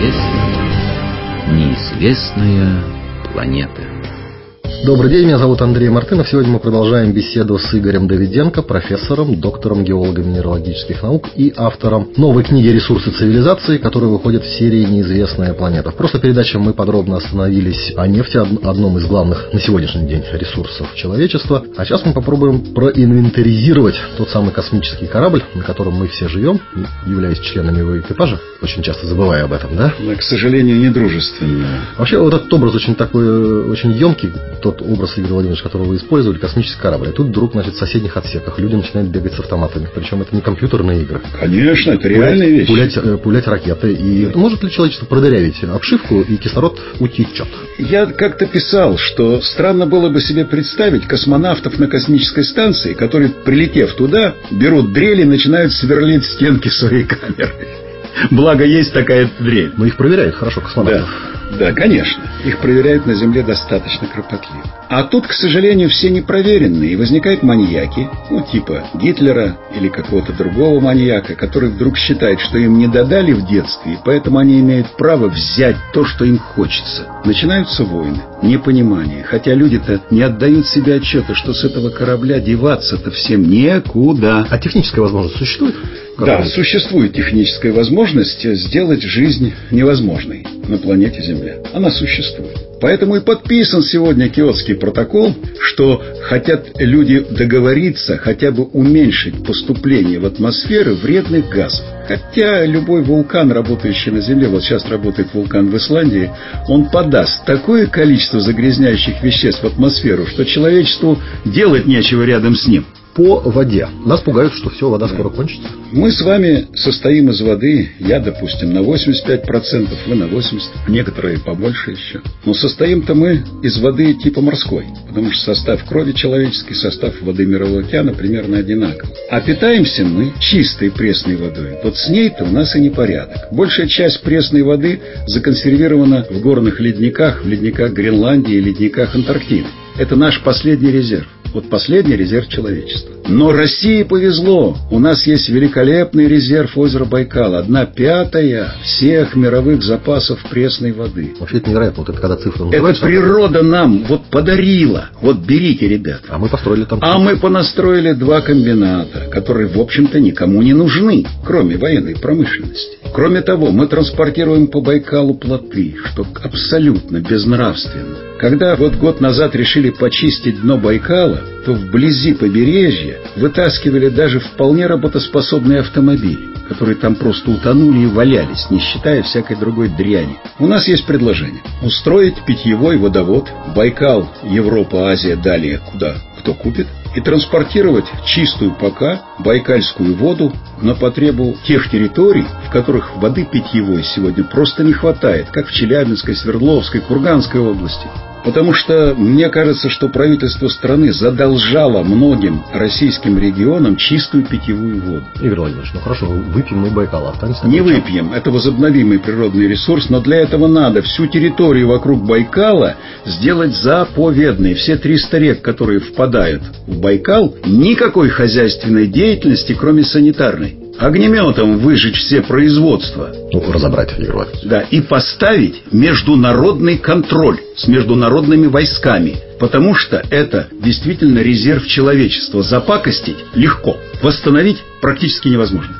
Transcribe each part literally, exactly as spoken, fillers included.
Неизвестная, неизвестная планета. Добрый день, меня зовут Андрей Мартынов. Сегодня мы продолжаем беседу с Игорем Давиденко, профессором, доктором геолого-минералогических наук и автором новой книги «Ресурсы цивилизации», которая выходит в серии «Неизвестная планета». В прошлой передаче мы подробно остановились о нефти, одном из главных на сегодняшний день ресурсов человечества. А сейчас мы попробуем проинвентаризировать тот самый космический корабль, на котором мы все живем, являясь членами его экипажа, очень часто забывая об этом, да? Но, к сожалению, недружественно. Вообще, вот этот образ очень такой, очень емкий, тот образ, Игорь Владимирович, который вы использовали, космический корабль. И тут вдруг, значит, в соседних отсеках люди начинают бегать с автоматами. Причем это не компьютерные игры. Конечно, это реальная вещь. Пулять, пулять ракеты. И может ли человечество продырявить обшивку, и кислород утечет? Я как-то писал, что странно было бы себе представить космонавтов на космической станции, которые, прилетев туда, берут дрель и начинают сверлить стенки своей камеры. Благо, есть такая дрель. Но их проверяют хорошо космонавтов. Да, да, конечно. Их проверяют на Земле достаточно кропотливо. А тут, к сожалению, все непроверенные. И возникают маньяки, ну, типа Гитлера или какого-то другого маньяка, который вдруг считает, что им не додали в детстве, и поэтому они имеют право взять то, что им хочется. Начинаются войны, непонимание. Хотя люди-то не отдают себе отчета, что с этого корабля деваться-то всем некуда. А техническая возможность существует? Да, существует техническая возможность сделать жизнь невозможной на планете Земля. Она существует. Поэтому и подписан сегодня Киотский протокол, что хотят люди договориться хотя бы уменьшить поступление в атмосферу вредных газов. Хотя любой вулкан, работающий на Земле, вот сейчас работает вулкан в Исландии, он подаст такое количество загрязняющих веществ в атмосферу, что человечеству делать нечего рядом с ним. По воде. Нас пугают, что все, вода да. скоро кончится. Мы с вами состоим из воды. Я, допустим, на восемьдесят пять процентов, вы на восемьдесят процентов, некоторые побольше еще. Но состоим-то мы из воды типа морской, потому что состав крови человеческий, состав воды Мирового океана примерно одинаков. А питаемся мы чистой пресной водой. Вот с ней-то у нас и непорядок. Большая часть пресной воды законсервирована в горных ледниках, в ледниках Гренландии и ледниках Антарктиды. Это наш последний резерв. Вот последний резерв человечества. Но России повезло. У нас есть великолепный резерв озера Байкал. Одна пятая всех мировых запасов пресной воды. Вообще это невероятно. Вот это когда цифры называются. Это природа нам вот подарила. Вот берите, ребята. А мы построили там... А мы понастроили два комбината, которые, в общем-то, никому не нужны, кроме военной промышленности. Кроме того, мы транспортируем по Байкалу плоты, что абсолютно безнравственно. Когда вот год назад решили почистить дно Байкала, то вблизи побережья вытаскивали даже вполне работоспособные автомобили, которые там просто утонули и валялись, не считая всякой другой дряни. У нас есть предложение устроить питьевой водовод Байкал, Европа, Азия, далее куда кто купит, и транспортировать чистую пока байкальскую воду на потребу тех территорий, в которых воды питьевой сегодня просто не хватает, как в Челябинской, Свердловской, Курганской области. Потому что мне кажется, что правительство страны задолжало многим российским регионам чистую питьевую воду. Игорь Владимирович, ну хорошо, выпьем мы Байкал, останется... Не выпьем, это возобновимый природный ресурс, но для этого надо всю территорию вокруг Байкала сделать заповедной. Все триста рек, которые впадают в Байкал, никакой хозяйственной деятельности, кроме санитарной. Огнеметом выжечь все производства. Ну, разобрать, Игорь Владимирович. Да, и поставить международный контроль с международными войсками. Потому что это действительно резерв человечества. Запакостить легко, восстановить практически невозможно.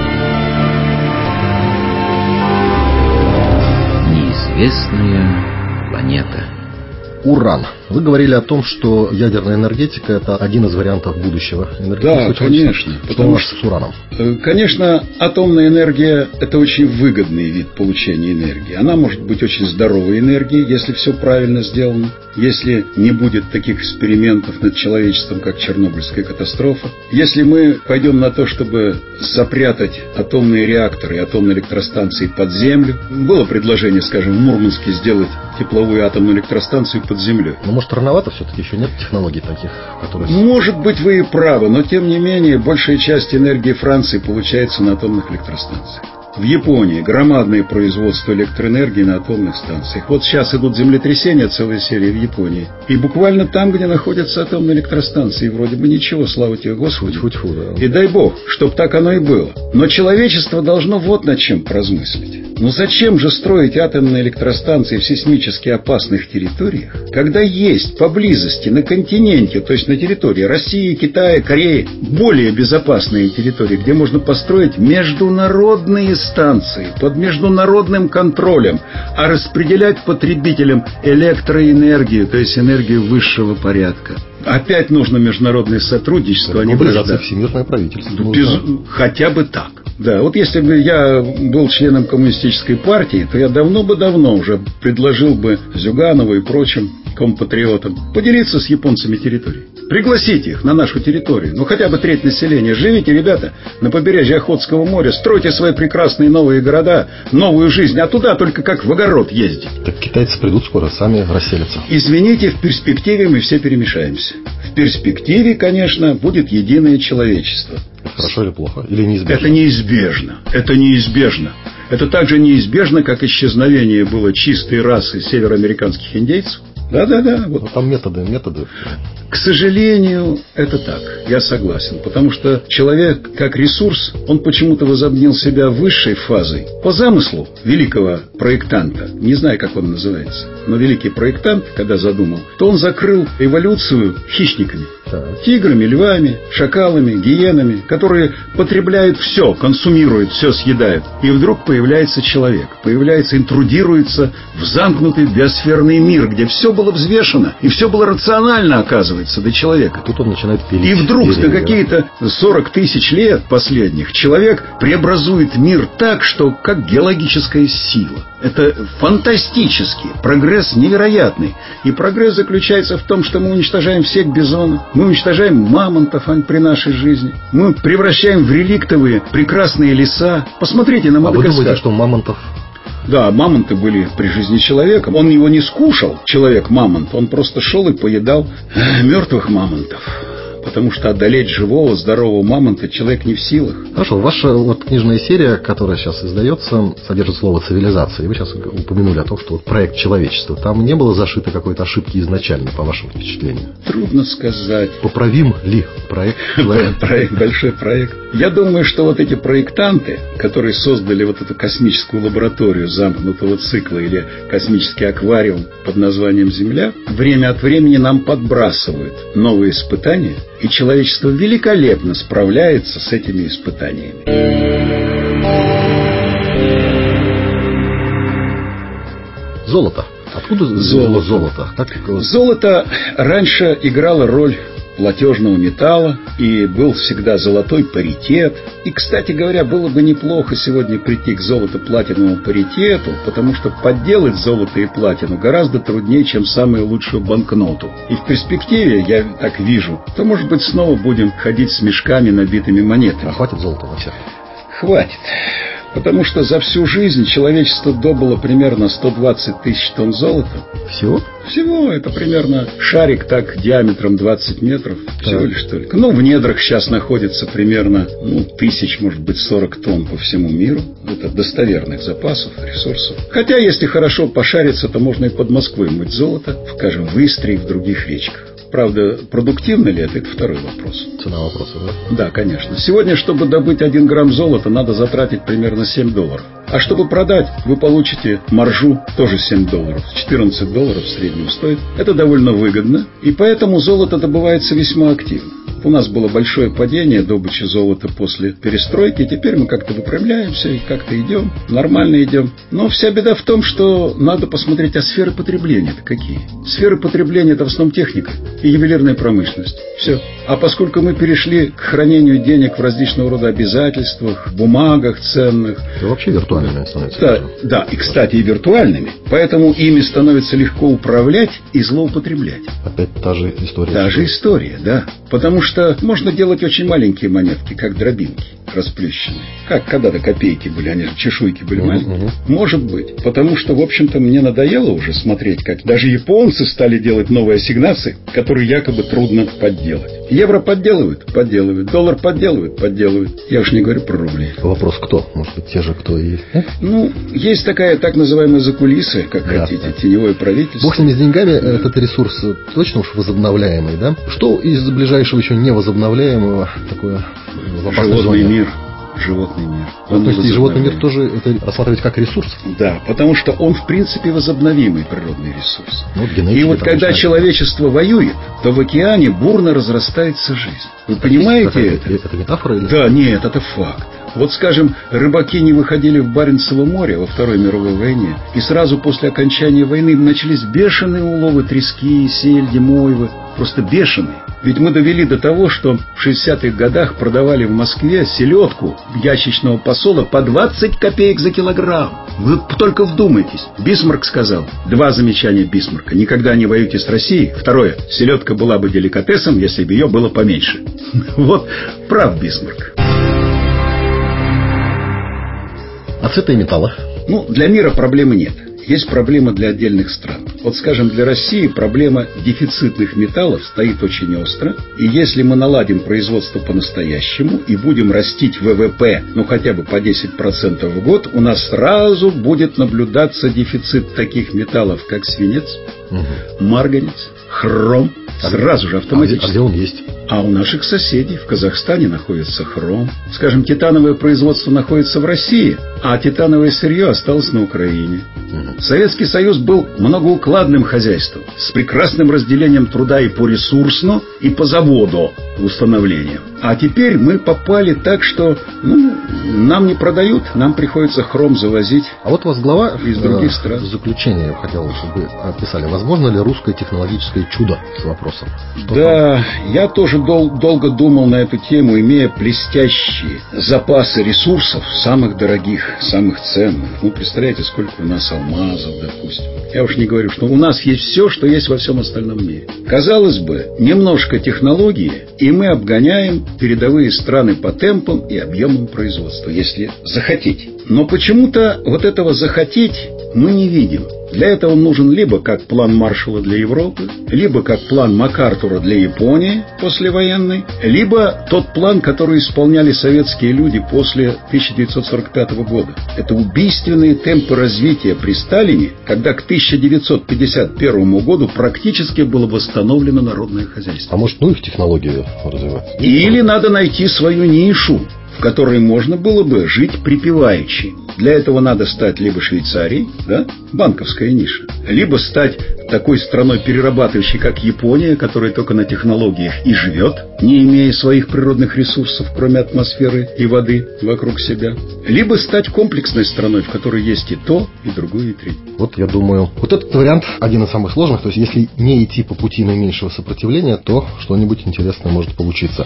Неизвестная планета. Уран. Вы говорили о том, что ядерная энергетика – это один из вариантов будущего энергетического. Да, конечно. Что у нас с ураном? Конечно, атомная энергия – это очень выгодный вид получения энергии. Она может быть очень здоровой энергией, если все правильно сделано. Если не будет таких экспериментов над человечеством, как Чернобыльская катастрофа. Если мы пойдем на то, чтобы запрятать атомные реакторы и атомные электростанции под землю. Было предложение, скажем, в Мурманске сделать тепловую атомную электростанцию под землей. Но может рановато все-таки, еще нет технологий таких, которые... Может быть, вы и правы, но тем не менее большая часть энергии Франции получается на атомных электростанциях. В Японии громадное производство электроэнергии на атомных станциях. Вот сейчас идут землетрясения, целая серия в Японии. И буквально там, где находятся атомные электростанции, вроде бы ничего, слава тебе Господи. Фу-фу-фу, да. И дай Бог, чтоб так оно и было. Но человечество должно вот над чем поразмыслить. Ну зачем же строить атомные электростанции в сейсмически опасных территориях, когда есть поблизости на континенте, то есть на территории России, Китая, Кореи, более безопасные территории, где можно построить международные станции под международным контролем, а распределять потребителям электроэнергию, то есть энергию высшего порядка. Опять нужно международное сотрудничество, а не вражда. Всемирное правительство. Без... Хотя бы так. Да, вот если бы я был членом коммунистической партии, то я давно бы давно уже предложил бы Зюганову и прочим компатриотам поделиться с японцами территорией. Пригласите их на нашу территорию. Ну, хотя бы треть населения. Живите, ребята, на побережье Охотского моря. Стройте свои прекрасные новые города, новую жизнь. А туда только как в огород ездить. Так китайцы придут скоро, сами расселятся. Извините, в перспективе мы все перемешаемся. В перспективе, конечно, будет единое человечество. Хорошо или плохо? Или неизбежно? Это неизбежно. Это неизбежно. Это так же неизбежно, как исчезновение было чистой расы североамериканских индейцев. Да-да-да. Вот. Ну, там методы, методы. К сожалению, это так. Я согласен. Потому что человек, как ресурс, он почему-то возомнил себя высшей фазой. По замыслу великого проектанта, не знаю, как он называется, но великий проектант, когда задумал, то он закрыл эволюцию хищниками. Так. Тиграми, львами, шакалами, гиенами, которые потребляют все, консумируют, все съедают. И вдруг появляется человек, появляется, интрудируется в замкнутый биосферный мир, где все было взвешено и все было рационально, оказывается, до человека. Тут он начинает пилить. И вдруг деревья. на какие-то сорок тысяч лет последних человек преобразует мир так, что как геологическая сила. Это фантастический прогресс, невероятный. И прогресс заключается в том, что мы уничтожаем всех бизонов, мы уничтожаем мамонтов при нашей жизни, мы превращаем в реликтовые прекрасные леса. Посмотрите на Мадагаскар. А вы думаете, что мамонтов... Да, мамонты были при жизни человека. Он его не скушал, человек-мамонт. Он просто шел и поедал мертвых мамонтов. Потому что одолеть живого, здорового мамонта человек не в силах. Хорошо, ваша вот книжная серия, которая сейчас издается, содержит слово «цивилизация». И вы сейчас упомянули о том, что вот проект человечества. Там не было зашито какой-то ошибки изначально, по вашему впечатлению? Трудно сказать. Поправим ли проект человечества? Проект, большой проект. Я думаю, что вот эти проектанты, которые создали вот эту космическую лабораторию замкнутого цикла или космический аквариум под названием Земля, время от времени нам подбрасывают новые испытания, и человечество великолепно справляется с этими испытаниями. Золото. Откуда золото? золото? Как... Золото раньше играло роль платежного металла, и был всегда золотой паритет. И, кстати говоря, было бы неплохо сегодня прийти к золото-платиновому паритету, потому что подделать золото и платину гораздо труднее, чем самую лучшую банкноту. И в перспективе, я так вижу, то, может быть, снова будем ходить с мешками, набитыми монетами. А хватит золота на всех? Хватит. Потому что за всю жизнь человечество добыло примерно сто двадцать тысяч тонн золота. Всего? Всего. Это примерно шарик так диаметром двадцать метров. Всего так. лишь только. Ну, в недрах сейчас находится примерно ну, тысяч, может быть, сорок тонн по всему миру. Это достоверных запасов, ресурсов. Хотя, если хорошо пошариться, то можно и под Москвой мыть золото, скажем, в Истре и в других речках. Правда, продуктивно ли это, это второй вопрос. Цена вопроса, да? Да, конечно. Сегодня, чтобы добыть один грамм золота, надо затратить примерно семь долларов. А чтобы продать, вы получите маржу тоже семь долларов. четырнадцать долларов в среднем стоит. Это довольно выгодно. И поэтому золото добывается весьма активно. У нас было большое падение добычи золота после перестройки. Теперь мы как-то выправляемся и как-то идем. Нормально идем. Но вся беда в том, что надо посмотреть, а сферы потребления-то какие. Сферы потребления – это в основном техника и ювелирная промышленность. Все. А поскольку мы перешли к хранению денег в различного рода обязательствах, бумагах ценных. Это вообще виртуальными становятся. Да, да, и, кстати, и виртуальными. Поэтому ими становится легко управлять и злоупотреблять. Опять та же история. Та же история, да. Потому что можно делать очень маленькие монетки, как дробинки расплющенные. Как когда-то копейки были, они же чешуйки были маленькие. Uh-huh. Может быть. Потому что, в общем-то, мне надоело уже смотреть, как даже японцы стали делать новые ассигнации, которые якобы трудно подделать. Евро подделывают? Подделывают. Доллар подделывают? Подделывают. Я уж не говорю про рубли. Вопрос кто? Может быть, те же, кто и... Ну, есть такая так называемая закулиса, как да, хотите, да. Теневое правительство. Бог с ними, с деньгами, этот ресурс точно уж возобновляемый, да? Что из ближайшего еще невозобновляемого такое в опасной Животный зоне? мир. животный мир. Он ну, то есть и животный мир тоже это рассматривать как ресурс? Да, потому что он в принципе возобновимый природный ресурс. Ну, вот и вот когда начинает. человечество воюет, то в океане бурно разрастается жизнь. Вы это понимаете есть, это? это? Это метафора или? Да, нет, это факт. Вот, скажем, рыбаки не выходили в Баренцево море во Второй мировой войне, и сразу после окончания войны начались бешеные уловы трески, сельди, мойвы. Просто бешеные. Ведь мы довели до того, что в шестидесятых годах продавали в Москве селедку ящичного посола по двадцать копеек за килограмм. Вы только вдумайтесь. Бисмарк сказал. Два замечания Бисмарка. Никогда не воюйте с Россией. Второе. Селедка была бы деликатесом, если бы ее было поменьше. Вот прав Бисмарк. А цвета и металла? Ну, для мира проблемы нет. Есть проблема для отдельных стран. Вот, скажем, для России проблема дефицитных металлов стоит очень остро. И если мы наладим производство по-настоящему и будем растить ВВП, ну, хотя бы по десять процентов в год, у нас сразу будет наблюдаться дефицит таких металлов, как свинец, угу. марганец, хром. Сразу же автоматически. А где, а где он есть? А у наших соседей в Казахстане находится хром. Скажем, титановое производство находится в России, а титановое сырье осталось на Украине. Угу. Советский Союз был многоукладным хозяйством с прекрасным разделением труда и по ресурсно, и по заводу установлением. А теперь мы попали так, что ну, нам не продают, нам приходится хром завозить. А вот у вас глава из других стран. В заключение я хотел, чтобы вы описали, возможно ли русское технологическое чудо с вопросом? Что да, там? Я тоже дол- долго думал на эту тему, имея блестящие запасы ресурсов, самых дорогих, самых ценных. Ну, представляете, сколько у нас алмазов, допустим. Я уж не говорю, что у нас есть все, что есть во всем остальном мире. Казалось бы, немножко технологии, и мы обгоняем передовые страны по темпам и объемам производства, если захотеть. Но почему-то вот этого захотеть мы не видим. Для этого нужен либо как план Маршалла для Европы, либо как план МакАртура для Японии послевоенной, либо тот план, который исполняли советские люди после тысяча девятьсот сорок пятого года. Это убийственные темпы развития при Сталине, когда к тысяча девятьсот пятьдесят первому году практически было восстановлено народное хозяйство. А может, ну их технологии развивать? Или надо найти свою нишу, в которой можно было бы жить припеваючи. Для этого надо стать либо Швейцарией, да, банковская ниша, либо стать такой страной перерабатывающей, как Япония, которая только на технологиях и живет, не имея своих природных ресурсов, кроме атмосферы и воды вокруг себя, либо стать комплексной страной, в которой есть и то, и другое, и третье. Вот я думаю, вот этот вариант один из самых сложных. То есть, если не идти по пути наименьшего сопротивления, то что-нибудь интересное может получиться.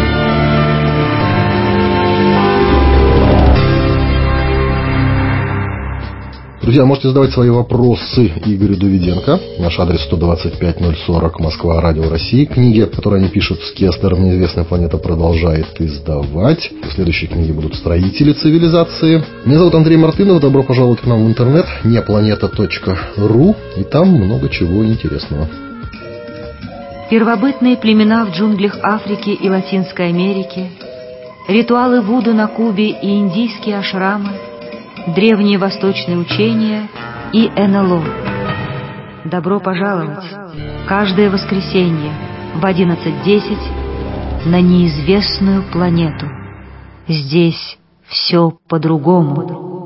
Друзья, можете задавать свои вопросы Игорю Давиденко. Наш адрес сто двадцать пять ноль сорок, Москва, Радио России. Книги, которые они пишут с Кестером, «Неизвестная планета» продолжает издавать. В следующей книге будут «Строители цивилизации». Меня зовут Андрей Мартынов. Добро пожаловать к нам в интернет. непланета точка ру. И там много чего интересного. Первобытные племена в джунглях Африки и Латинской Америки, ритуалы Вуду на Кубе и индийские ашрамы, древние восточные учения и эн эл о. Добро пожаловать каждое воскресенье в одиннадцать десять на неизвестную планету. Здесь все по-другому.